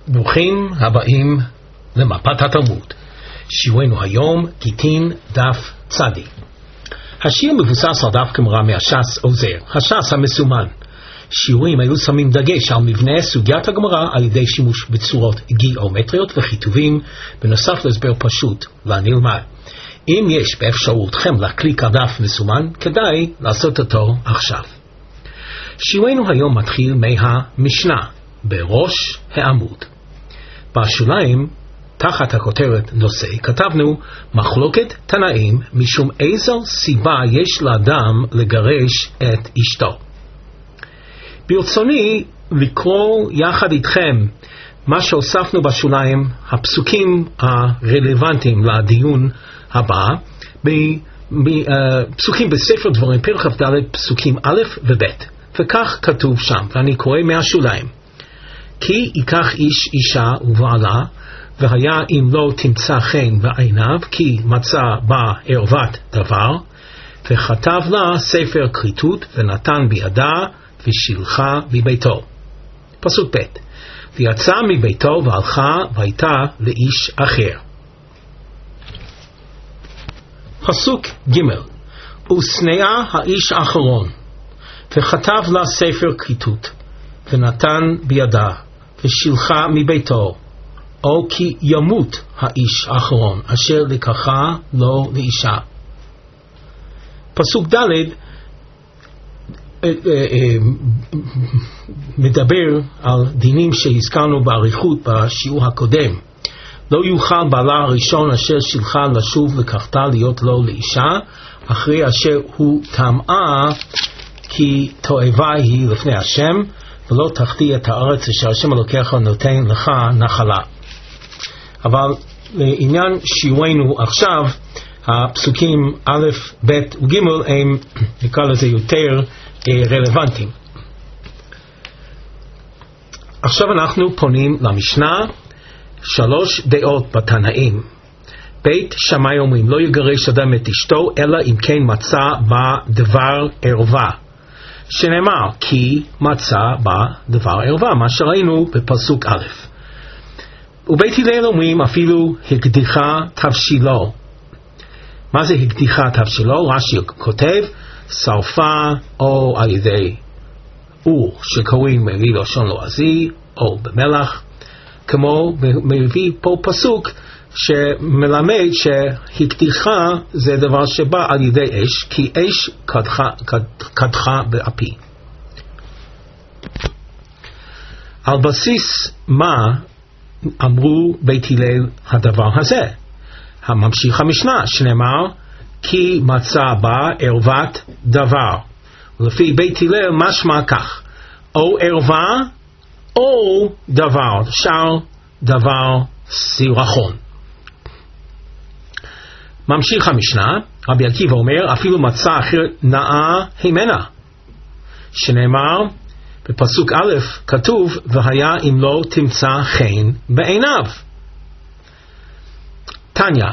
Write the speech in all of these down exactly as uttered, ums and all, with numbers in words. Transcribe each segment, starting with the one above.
ברוכים הבאים למפת התלמוד. שיעורנו היום, גיטין דף צדי. השיר מבוסס על דף גמרא מהש"ס עוזר, הש"ס המסומן. שיעורים היו שמים דגש על מבנה סוגיית הגמרא על ידי שימוש בצורות גיאומטריות וכיתובים, בנוסף להסבר פשוט לנלמד. אם יש באפשרותכם להקליק על דף מסומן, כדאי לעשות אותו עכשיו. שיעורנו היום מתחיל מהמשנה, בראש העמוד. בשוליים, תחת הכותרת נושא, כתבנו מחלוקת תנאים משום איזו סיבה יש לאדם לגרש את אשתו. ברצוני לקרוא יחד איתכם מה שהוספנו בשוליים, הפסוקים הרלוונטיים לדיון הבא, פסוקים בספר דברים, פרק כ"ד, פסוקים א' וב', וכך כתוב שם, ואני קורא מהשוליים. כי ייקח איש אישה ובעלה, והיה אם לא תמצא חן בעיניו, כי מצא בה ערוות דבר, וכתב לה ספר כריתות, ונתן בידה, ושילחה מביתו. פסוק ב', ויצא מביתו והלכה, והייתה לאיש אחר. פסוק ג', ושנאה האיש האחרון, וכתב לה ספר כריתות, ונתן בידה, ושילחה מביתו, או כי ימות האיש האחרון, אשר לקחה לו לאישה. פסוק ד' מדבר על דינים שהזכרנו באריכות בשיעור הקודם. לא יוכל בעלה הראשון אשר שילחה לשוב לקחתה להיות לו לאישה, אחרי אשר הוא טמאה, כי תועבה היא לפני השם, ולא תחטיא את הארץ אשר השם אלוקיך נותן לך נחלה. אבל לעניין שיעורנו עכשיו, הפסוקים א', ב' וג' הם, נקרא לזה, יותר רלוונטיים. עכשיו אנחנו פונים למשנה, שלוש דעות בתנאים. בית שמאי אומרים, לא יגרש אדם את אשתו, אלא אם כן מצא בה דבר ערווה. שנאמר, כי מצא בה דבר ערווה, מה שראינו בפסוק א'. ובית הלל אומרים, אפילו הקדיחה תבשילו. מה זה הקדיחה תבשילו? רש"י כותב, שרפה או על ידי אור שקוראים מלשון לועזי או במלח, כמו מביא פה פסוק שמלמד שהקדיחה זה דבר שבא על ידי אש, כי אש קדחה, קדחה באפי. על בסיס מה אמרו בית הלל הדבר הזה? הממשיך המשנה שנאמר, כי מצא בה ערוות דבר. ולפי בית הלל משמע כך, או ערווה או דבר, שאר דבר סירחון. ממשיך המשנה, רבי עקיבא אומר, אפילו מצא אחר נאה הימנה. שנאמר, בפסוק א' כתוב, והיה אם לא תמצא חן בעיניו. תניא,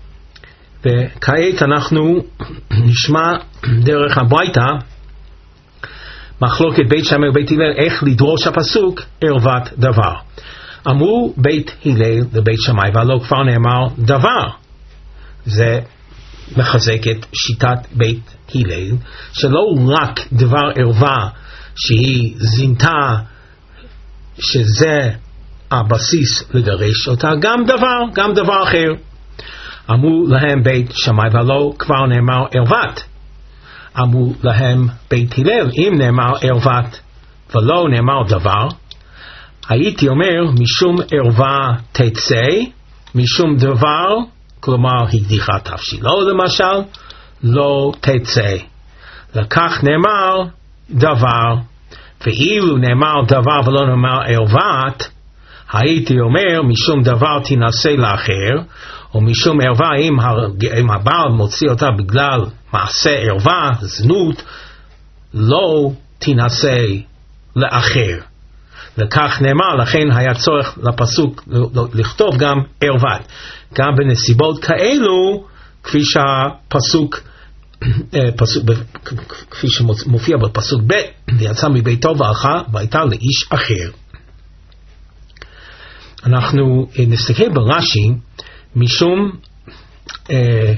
וכעת אנחנו נשמע דרך הברייתא מחלוקת בית שמאי ובית הלל איך לדרוש הפסוק ערוות דבר. אמרו בית הלל לבית שמאי, והלא כבר נאמר דבר. זה מחזק את שיטת בית הלל, שלא רק דבר ערווה שהיא זינתה, שזה הבסיס לגרש אותה, גם דבר, גם דבר אחר. אמרו להם בית שמאי, ולא כבר נאמר ערוות. אמרו להם בית הלל, אם נאמר ערוות ולא נאמר דבר, הייתי אומר משום ערווה תצא, משום דבר, כלומר הקדיחה תבשילו למשל, לא תצא. לכך נאמר דבר, ואילו נאמר דבר ולא נאמר ערוות, הייתי אומר משום דבר תנסה לאחר, או משום ערווה, אם, אם הבעל מוציא אותה בגלל מעשה ערווה, זנות, לא תנסה לאחר. לכך נאמר, לכן היה צורך לפסוק לכתוב גם ערוות. גם בנסיבות כאלו, כפי שהפסוק, פסוק, כפי שמופיע בפסוק ב', ויצא מביתו והלכה, והייתה לאיש אחר. אנחנו נסתכל ברש"י, משום אה,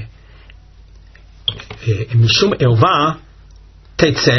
אה, משום ערווה תצא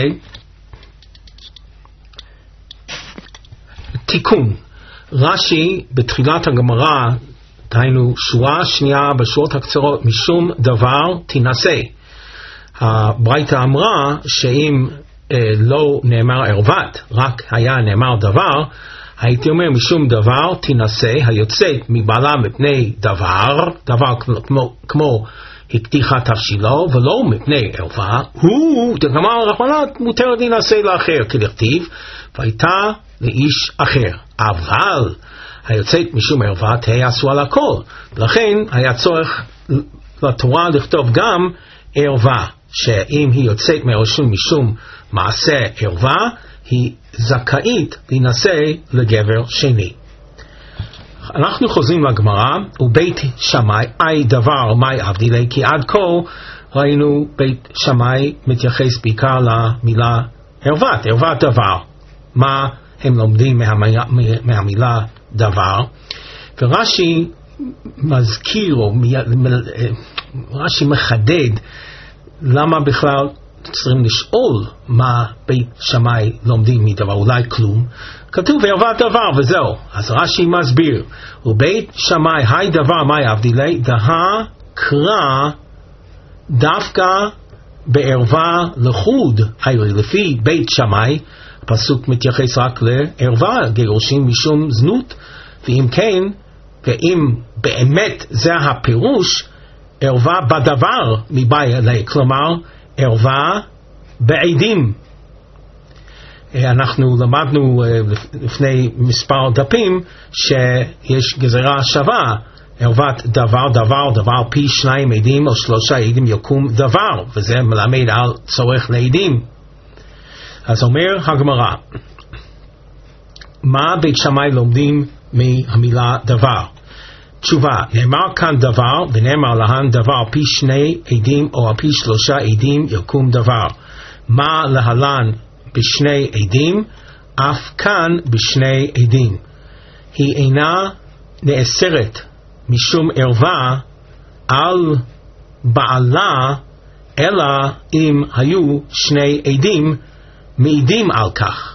תיקון. רש"י בתחילת הגמרא, דהיינו שורה שנייה בשורות הקצרות, משום דבר תנסה. הברייתא אמרה שאם אה, לא נאמר ערוות, רק היה נאמר דבר, הייתי אומר משום דבר תנסה היוצאת מבעלה מפני דבר, דבר כמו, כמו הקדיחה תבשילו, ולא מפני ערווה, הוא דגמר רחמנא מותר להינשא לאחר, כדכתיב והייתה לאיש אחר. אבל היוצאת משום ערווה תהא אסורה לכל, לכן היה צורך לתורה לכתוב גם ערווה, שאם היא יוצאת מרשום משום מעשה ערווה, היא זכאית להינשא לגבר שני. אנחנו חוזרים לגמרא, ובית שמאי אי דבר מאי אבדילי, כי עד כה ראינו בית שמאי מתייחס בעיקר למילה ערוות, ערוות דבר. מה הם לומדים מהמילה, מהמילה דבר? ורש"י מזכיר, או רש"י מחדד למה בכלל צריכים לשאול מה בית שמאי לומדים מדבר, אולי כלום. כתוב ערוות דבר וזהו. אז רש"י מסביר, ובית שמאי היי דבר מאי אבדילי, דהה קרא דווקא בערווה לחוד. היו לפי בית שמאי הפסוק מתייחס רק לערווה, גירושים משום זנות, ואם כן, ואם באמת זה הפירוש, ערווה בדבר מבעיה אלי, כלומר ערווה בעדים. אנחנו למדנו לפני מספר דפים שיש גזרה שווה, ערוות דבר דבר דבר פי שניים עדים או שלושה עדים יקום דבר, וזה מלמד על צורך לעדים. אז אומר הגמרא, מה בית שמאי לומדים מהמילה דבר? תשובה, נאמר כאן דבר ונאמר להן דבר פי שני עדים או פי שלושה עדים יקום דבר. מה להלן בשני עדים? אף כאן בשני עדים. היא אינה נאסרת משום ערווה על בעלה, אלא אם היו שני עדים מעידים על כך.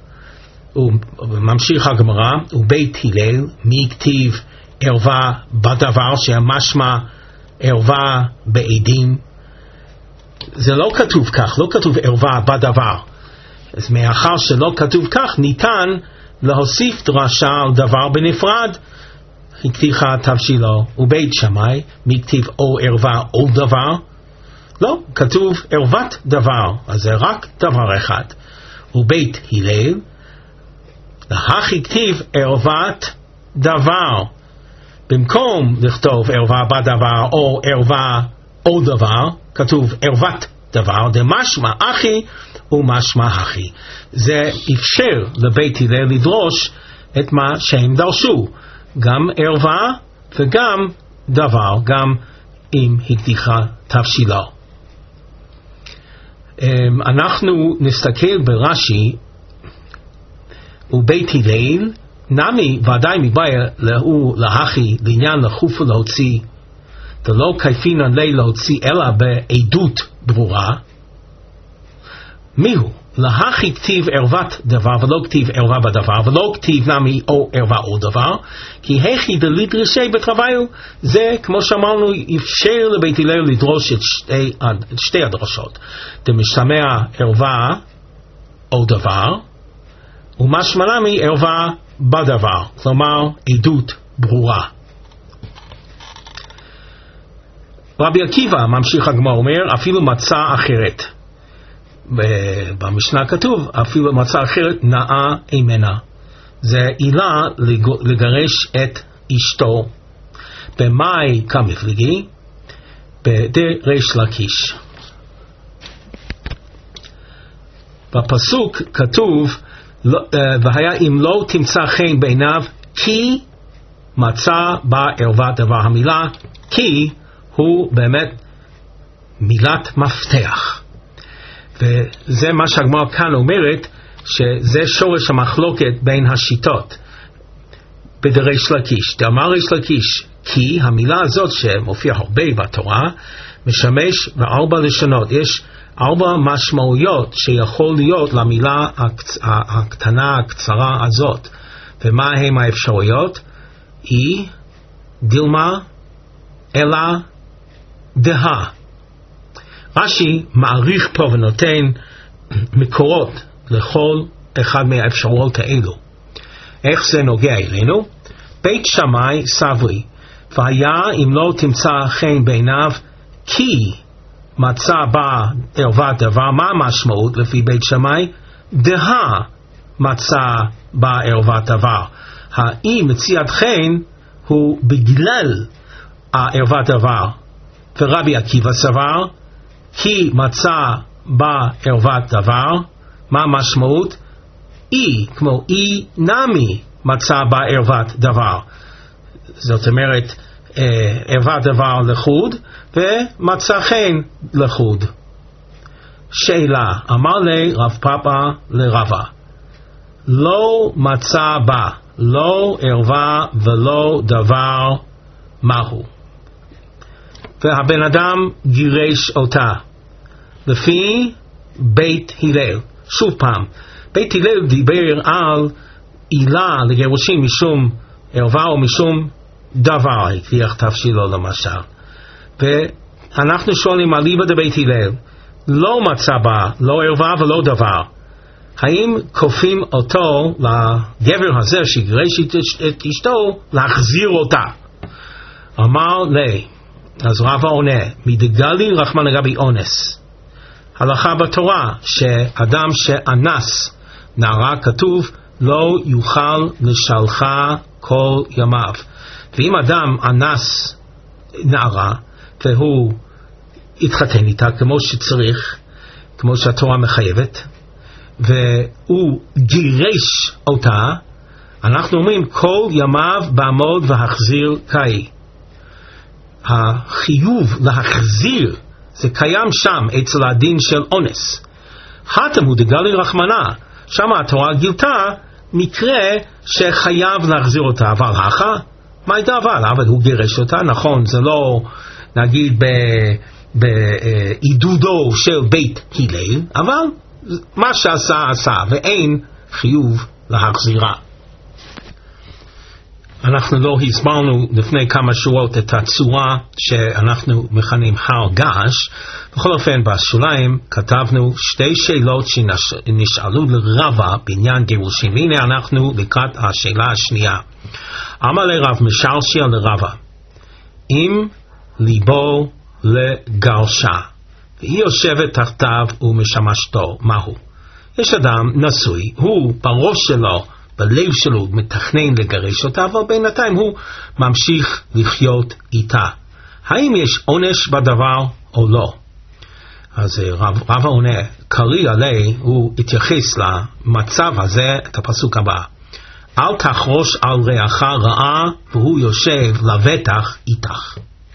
וממשיך הגמרא, ובית הלל מי כתיב ערווה בדבר, שהמשמע ערווה בעדים? זה לא כתוב כך, לא כתוב ערווה בדבר. אז מאחר שלא כתוב כך, ניתן להוסיף דרשה על דבר בנפרד, הקדיחה תבשילו. ובית שמאי מי כתיב או ערווה או דבר? לא, כתוב ערוות דבר, אז זה רק דבר אחד. ובית הלל להכי כתיב ערוות דבר, במקום לכתוב ערווה בדבר או ערווה או דבר, כתוב ערוות דבר, דמשמע אחי ומשמע אחי. זה אפשר לבית הלל לדרוש את מה שהם דרשו, גם ערווה וגם דבר, גם אם הקדיחה תבשילו. אנחנו נסתכל ברש"י, ובית הלל נמי ודאי מבעיה להוא להכי לעניין לחוף ולהוציא, דלא כיפינן לי להוציא אלא בעדות ברורה. מיהו? להכי כתיב ערוות דבר ולא כתיב ערווה בדבר, ולא כתיב נמי או ערווה או דבר, כי הכי דלידרשי בתרוויו, זה כמו שאמרנו אפשר לבית הלל לדרוש את שתי, את שתי הדרשות, דמשתמע ערווה או דבר, ומשמע נמי ערווה בדבר, כלומר עדות ברורה. רבי עקיבא ממשיך הגמרא אומר, אפילו מצא אחרת, במשנה כתוב אפילו מצא אחרת נאה אימנה, זה עילה לגרש את אשתו. במאי כמפליגי? בדריש לקיש. בפסוק כתוב והיה אם לא תמצא חן בעיניו כי מצא בה ערוות דבר. המילה כי הוא באמת מילת מפתח, וזה מה שהגמרא כאן אומרת, שזה שורש המחלוקת בין השיטות. בדריש לקיש. דאמר ריש לקיש, כי המילה הזאת שמופיע הרבה בתורה, משמש בארבע לשונות. יש ארבע משמעויות שיכול להיות למילה הקטנה, הקצרה הזאת. ומה הם האפשרויות? אי, דילמה, אלא, דה. רש"י מעריך פה ונותן מקורות לכל אחד מהאפשרויות האלו. איך זה נוגע אלינו? בית שמאי סברי, והיה אם לא תמצא חן בעיניו, כי מצא בה ערוות דבר. מה המשמעות לפי בית שמאי? דה מצא בה ערוות דבר. האי מציאת חן הוא בגלל הערוות דבר. ורבי עקיבא סבר, כי מצא בה ערוות דבר. מה המשמעות? אי, כמו אי נמי מצא בה ערוות דבר. זאת אומרת, ערוות דבר לחוד ומצא חן לחוד. שאלה, אמר לי רב פאפא לרבא, לא מצא בה לא ערווה ולא דבר, מהו? והבן אדם גירש אותה לפי בית הלל. שוב פעם, בית הלל דיבר על עילה לגירושים משום ערווה או משום דבר, הכריח תבשילו למשל. ואנחנו שואלים על ליבא דבית הלל, לא מצא בה לא ערווה ולא דבר, האם כופים אותו לגבר הזה שגירש את אשתו להחזיר אותה? אמר לי, אז רבא עונה, מדגלי רחמן לגבי אונס. הלכה בתורה שאדם שאנס נערה, כתוב לא יוכל לשלחה כל ימיו. ואם אדם אנס נערה והוא התחתן איתה כמו שצריך, כמו שהתורה מחייבת, והוא גירש אותה, אנחנו אומרים כל ימיו בעמוד והחזיר קאי. החיוב להחזיר זה קיים שם אצל הדין של אונס. חתם הוא דגלי רחמנה, שם התורה גילתה מקרה שחייב להחזיר אותה. אבל הכה, מה הייתה אבל? אבל הוא גירש אותה, נכון, זה לא נגיד בעידודו של בית הלל, אבל מה שעשה עשה ואין חיוב להחזירה. אנחנו לא הסברנו לפני כמה שורות את הצורה שאנחנו מכנים הר געש. בכל אופן בשוליים כתבנו שתי שאלות שנשאלו לרבא בעניין גירושים. הנה אנחנו לקראת השאלה השנייה. אמר לרב משלשיה לרבא, אם ליבו לגרשה והיא יושבת תחתיו ומשמשתו, מהו? יש אדם נשוי, הוא בראש שלו, בלב שלו מתכנן לגרש אותה, אבל בינתיים הוא ממשיך לחיות איתה. האם יש עונש בדבר או לא? אז רב, רב העונה, קרי עלי, הוא התייחס למצב הזה, את הפסוק הבא. אל תחרוש על רעך רעה והוא יושב לבטח איתך.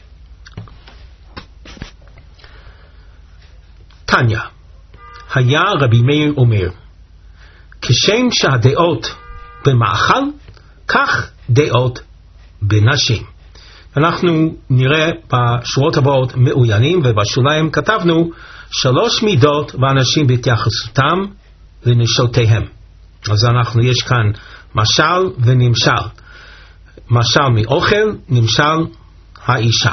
תניא, היה רבי מאיר אומר, כשם שהדעות במאכל, כך דעות בנשים. אנחנו נראה בשורות הבאות מאוינים, ובשוליים כתבנו שלוש מידות באנשים בהתייחסותם לנשותיהם. אז אנחנו, יש כאן משל ונמשל. משל מאוכל, נמשל האישה.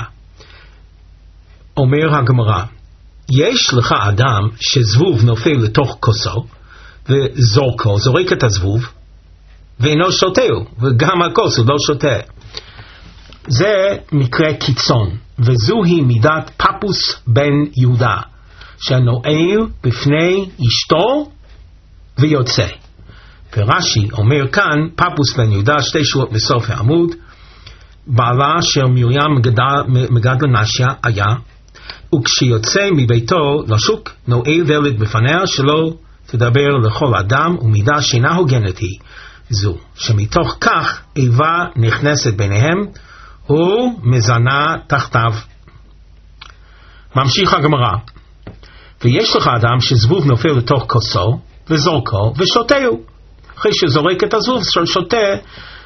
אומר הגמרא, יש לך אדם שזבוב נופל לתוך כוסו וזורקו, זורק את הזבוב ואינו שותהו, וגם הכוס הוא לא שותה. זה מקרה קיצון, וזוהי מידת פפוס בן יהודה שנועל בפני אשתו ויוצא. ורש"י אומר כאן, פפוס בן יהודה, שתי שורות בסוף העמוד, בעלה של מרים מגדל נשיה היה, וכשיוצא מביתו לשוק נועל דלת בפניה שלא תדבר לכל אדם, ומידה שאינה הוגנת היא זו, שמתוך כך איבה נכנסת ביניהם ומזנה תחתיו. ממשיך הגמרא, ויש לך אדם שזבוב נופל לתוך כוסו וזורקו ושותהו. אחרי שזורק את הזבוב שותה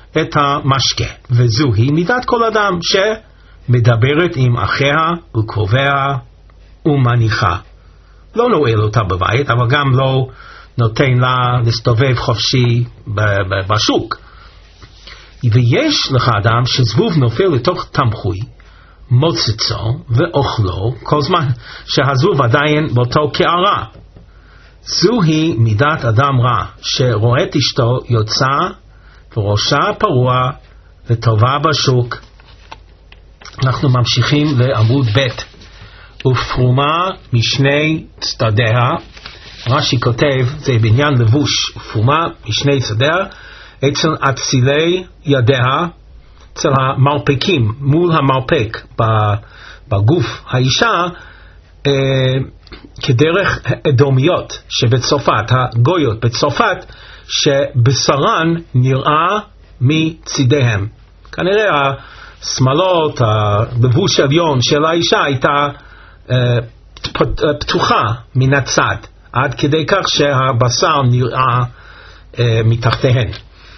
את המשקה, וזוהי מידת כל אדם שמדברת עם אחיה וקובע ומניחה. לא נועל אותה בבית, אבל גם לא נותן לה להסתובב חופשי בשוק. ויש לך אדם שזבוב נופל לתוך תמחוי, מוצצו ואוכלו כל זמן שהזבוב עדיין באותו קערה. זוהי מידת אדם רע, שרואה את אשתו יוצא וראשה פרוע וטובה בשוק. אנחנו ממשיכים לעמוד ב' ופרומה משני צדדיה. רש"י כותב, זה בעניין לבוש, ופרומה משני צדדיה, אצל אצילי ידיה, אצל המרפקים, מול המרפק בגוף האישה, אה, כדרך אדומיות שבצרפת, הגויות בצרפת, שבשרן נראה מצידיהם. כנראה השמאלות, הלבוש העליון של האישה הייתה אה, פתוחה מן הצד, עד כדי כך שהבשר נראה אה, מתחתיהן.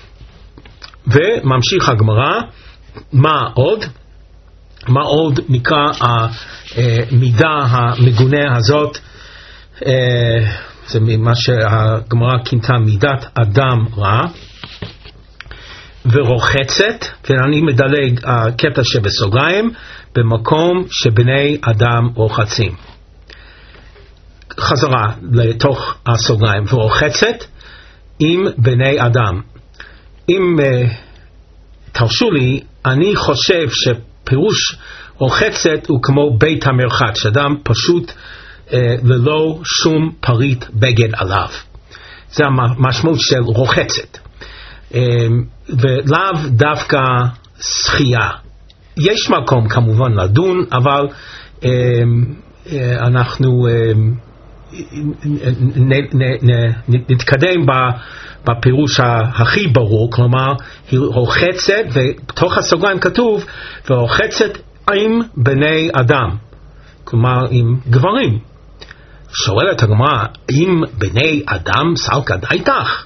וממשיך הגמרא, מה עוד? מה עוד נקרא המידה המגונה הזאת? זה מה שהגמרא כינתה מידת אדם רע ורוחצת, ואני מדלג הקטע שבסוגריים, במקום שבני אדם רוחצים. חזרה לתוך הסוגריים, ורוחצת עם בני אדם. אם uh, תרשו לי, אני חושב שפירוש רוחצת הוא כמו בית המרחץ, שאדם פשוט uh, ללא שום פריט בגד עליו. זה המשמעות של רוחצת. Uh, ולאו דווקא שחייה. יש מקום כמובן לדון, אבל uh, uh, אנחנו uh, נ, נ, נ, נתקדם ב... בפירוש הכי ברור, כלומר היא רוחצת, ובתוך הסוגריים כתוב ורוחצת עם בני אדם, כלומר עם גברים. שואלת הגמרא, עם בני אדם סלקא דייתך?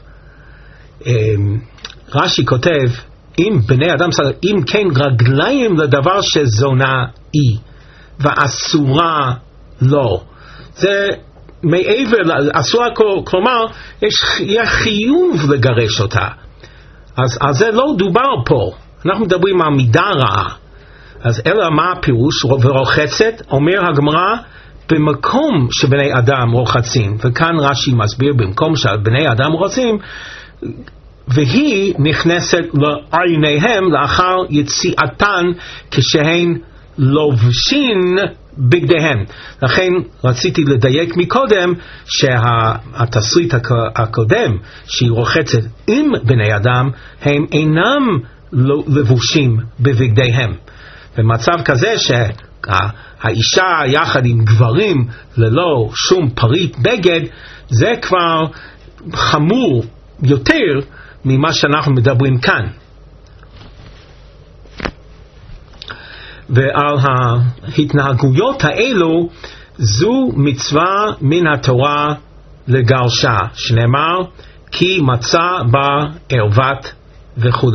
רש"י כותב, עם בני אדם סלקא, אם כן רגליים לדבר שזונה היא ואסורה לא. זה מעבר, אסורה, כלומר, יש חיוב לגרש אותה. אז על זה לא דובר פה. אנחנו מדברים על מידה רעה. אז אלא מה הפירוש? ורוחצת, אומר הגמרא, במקום שבני אדם רוחצים, וכאן רש"י מסביר, במקום שבני אדם רוחצים, והיא נכנסת לעיניהם לאחר יציאתן כשהן לובשין בגדיהם. לכן רציתי לדייק מקודם שהתסריט הקודם שהיא רוחצת עם בני אדם, הם אינם לבושים בבגדיהם. במצב כזה שהאישה יחד עם גברים ללא שום פריט בגד, זה כבר חמור יותר ממה שאנחנו מדברים כאן. ועל ההתנהגויות האלו, זו מצווה מן התורה לגרשה, שנאמר כי מצא בה ערוות וכו'.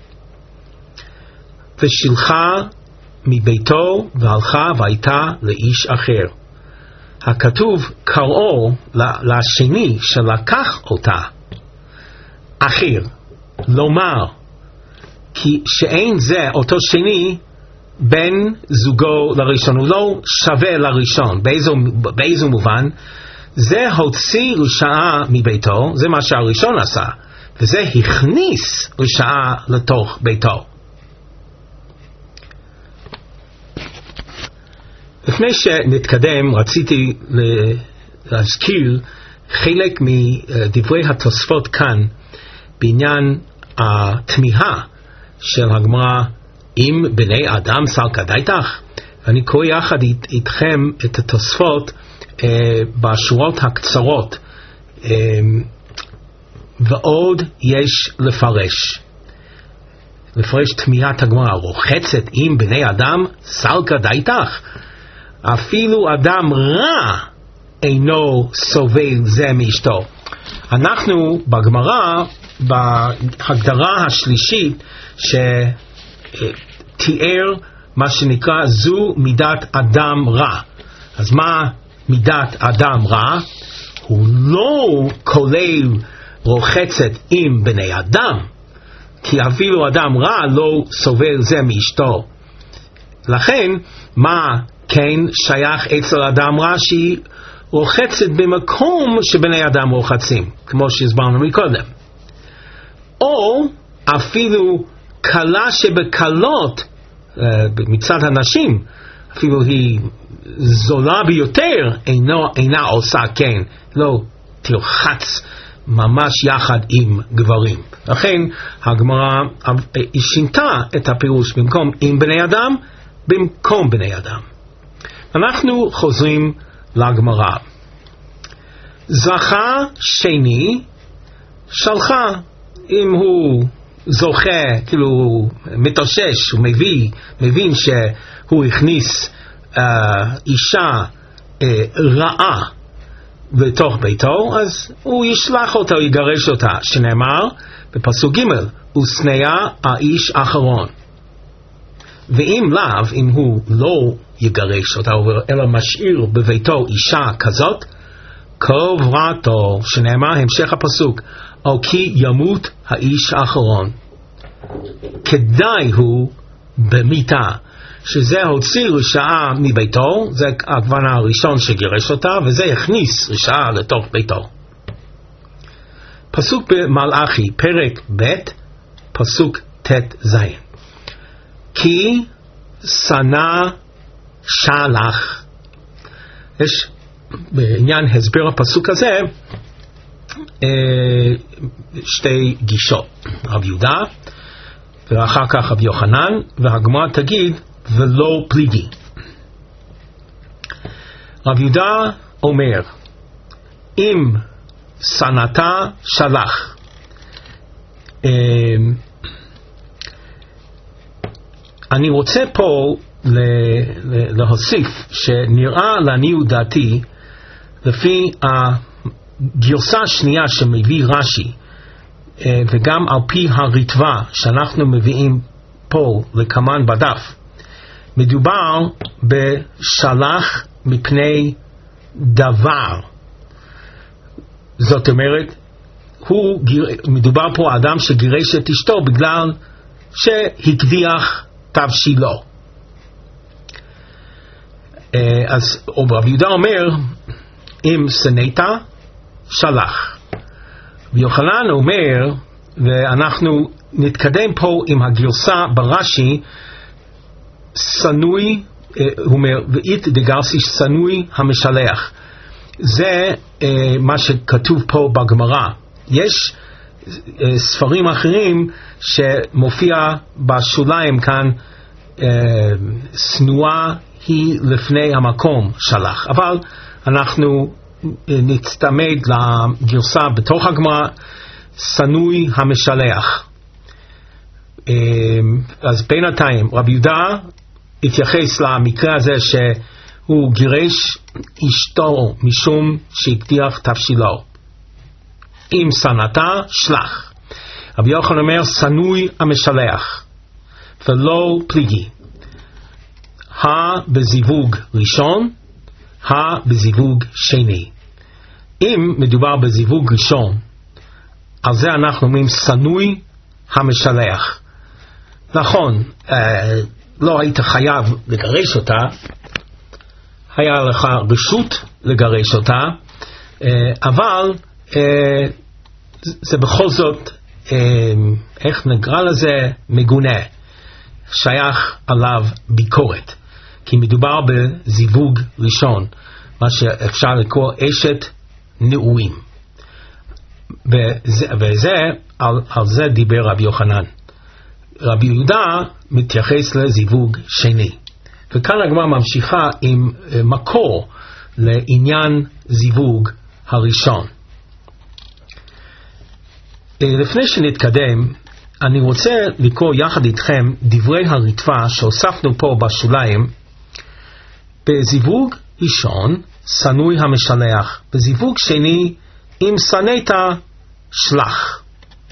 ושילחה מביתו והלכה והייתה לאיש אחר. הכתוב קראו לשני שלקח אותה אחר, לומר כי שאין זה אותו שני בן זוגו לראשון, הוא לא שווה לראשון. באיזו, באיזו מובן? זה הוציא רשעה מביתו, זה מה שהראשון עשה, וזה הכניס רשעה לתוך ביתו. לפני שנתקדם, רציתי להזכיר חלק מדברי התוספות כאן בעניין התמיהה של הגמרא עם בני אדם סלקא דייתך. אני קורא יחד איתכם את התוספות אה, בשורות הקצרות. אה, ועוד יש לפרש. לפרש תמיהת הגמרא, רוחצת עם בני אדם סלקא דייתך. אפילו אדם רע אינו סובל זה מאשתו. אנחנו בגמרא, בהגדרה השלישית שתיאר מה שנקרא זו מידת אדם רע. אז מה מידת אדם רע? הוא לא כולל רוחצת עם בני אדם, כי אפילו אדם רע לא סובל זה מאשתו. לכן מה כן שייך אצל אדם רע? שהיא רוחצת במקום שבני אדם רוחצים, כמו שהסברנו מקודם. או אפילו קלה שבקלות מצד הנשים, אפילו היא זולה ביותר, אינה, אינה עושה כן, לא תרחץ ממש יחד עם גברים. לכן הגמרא שינתה את הפירוש במקום עם בני אדם, במקום בני אדם. אנחנו חוזרים לגמרא. זכה שני שלחה, אם הוא זוכה, כאילו מתאושש, הוא מביא, מבין שהוא הכניס אה, אישה אה, רעה בתוך ביתו, אז הוא ישלח אותה, הוא יגרש אותה, שנאמר בפסוק ג' ושנאה האיש אחרון. ואם לאו, אם הוא לא יגרש אותה, אלא משאיר בביתו אישה כזאת, קוברתו, שנאמר המשך הפסוק, או כי ימות האיש האחרון. כדאי הוא במיתה, שזה הוציא רשעה מביתו, זה הכוונה הראשון שגירש אותה, וזה הכניס רשעה לתוך ביתו. פסוק במלאכי, פרק ב', פסוק ת' זין. כי שנא שלח. יש בעניין הסבר הפסוק הזה שתי גישות, רב יהודה ואחר כך רב יוחנן, והגמרא תגיד ולא פליגי. רב יהודה אומר אם שנאתה שלח, אני רוצה פה להוסיף שנראה לעניות דעתי לפי הגרסה השנייה שמביא רש"י וגם על פי הרטב"א שאנחנו מביאים פה לכמן בדף, מדובר בשלח מפני דבר. זאת אומרת, הוא, מדובר פה אדם שגירש את אשתו בגלל שהקדיח תבשילו. אז רב יהודה אומר אם שנאת שלח. ויוחנן אומר, ואנחנו נתקדם פה עם הגרסה ברש"י, סנוי, הוא אומר ואית דגרסי סנוי המשלח. זה מה שכתוב פה בגמרא. יש ספרים אחרים שמופיע בשוליים כאן שנואה היא לפני המקום שלח, אבל אנחנו נצטמד לגרסה בתוך הגמרא סנוי המשלח. אז בינתיים רב יהודה התייחס למקרה הזה שהוא גירש אשתו משום שהקדיח תבשילו. אם שנאתה שלח. רבי יוחנן אומר סנוי המשלח ולא פליגי. ה בזיווג ראשון, ה בזיווג שני. אם מדובר בזיווג ראשון, על זה אנחנו אומרים סנוי המשלח. נכון, אה, לא היית חייב לגרש אותה, היה לך רשות לגרש אותה, אה, אבל אה, זה בכל זאת, אה, איך נקרא לזה, מגונה, שייך עליו ביקורת, כי מדובר בזיווג ראשון, מה שאפשר לקרוא אשת נעורים. וזה, וזה על, על זה דיבר רבי יוחנן. רבי יהודה מתייחס לזיווג שני. וכאן הגמרא ממשיכה עם מקור לעניין זיווג הראשון. לפני שנתקדם, אני רוצה לקרוא יחד איתכם דברי הרטב"א שהוספנו פה בשוליים. בזיווג ראשון סנוי המשלח, בזיווג שני אם שנאת שלח.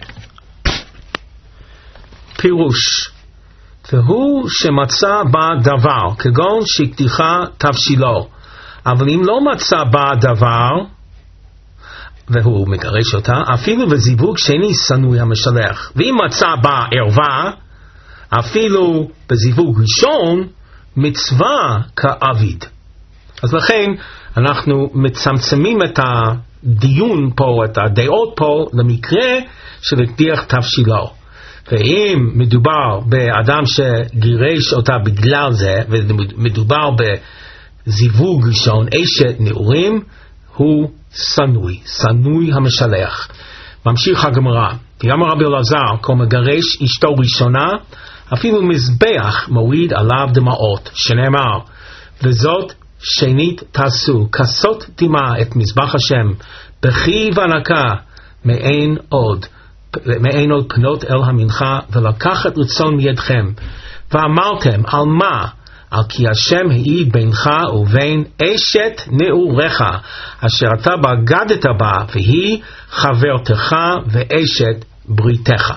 פירוש, והוא שמצא בה דבר, כגון שהקדיחה תבשילו, אבל אם לא מצא בה דבר, והוא מגרש אותה, אפילו בזיווג שני שנוי המשלח. ואם מצא בה ערווה, אפילו בזיווג ראשון, מצווה כעביד. אז לכן אנחנו מצמצמים את הדיון פה, את הדעות פה, למקרה של הקדיח תבשילו. ואם מדובר באדם שגירש אותה בגלל זה, ומדובר בזיווג ראשון, אשת נעורים, הוא שנוי, שנוי המשלח. ממשיך הגמרא, גם רבי אלעזר, כל מגרש אשתו ראשונה, אפילו מזבח מוריד עליו דמעות, שנאמר, וזאת שנית תעשו, כסות דמעה את מזבח השם, בכי ונקה, מעין עוד, מעין עוד פנות אל המנחה, ולקחת רצון מידכם, ואמרתם, על מה? על כי השם העיד בינך ובין אשת נעוריך, אשר אתה בגדת בה, והיא חברתך ואשת בריתך.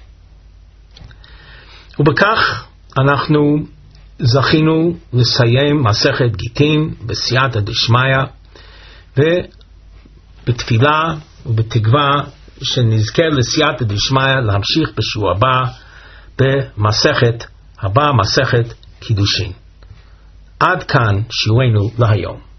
ובכך אנחנו זכינו לסיים מסכת גיטין בסייעתא דשמיא, ובתפילה ובתקווה שנזכה לסייעתא דשמיא להמשיך בשיעור הבא במסכת הבא, מסכת קידושין. עד כאן שיעורנו להיום.